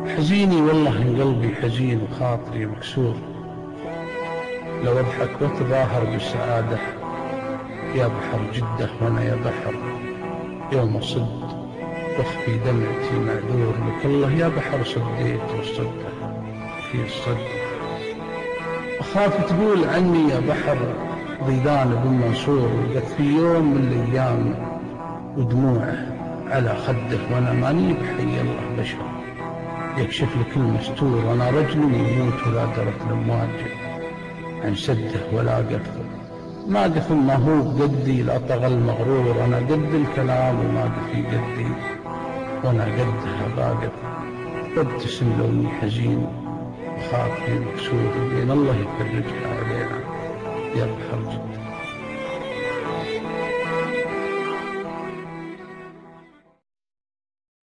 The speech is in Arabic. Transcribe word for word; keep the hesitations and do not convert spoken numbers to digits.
حزيني والله إن قلبي حزين وخاطري مكسور، لو أضحك وأتظاهر بالسعادة يا بحر جدة وأنا يا بحر يوم أصد واخفي دمعتي معذور لك الله يا بحر صديت والصدة في الصد. أخاف تقول عني يا بحر ضيدان بن منصور وقت في يوم من الأيام ودموعه على خده وأنا ماني بحي الله بشر يكشف لك المستور، وأنا رجل يموت ولا درت الأمواج عن سده ولا قفل ما قفل ما هو بقدي لا طغى المغرور، أنا قد الكلام وما في قدي وأنا قدها باقف وابتسم لو إني حزين وخاطري مكسور بين الله يفرجها علينا يا بحر جدة.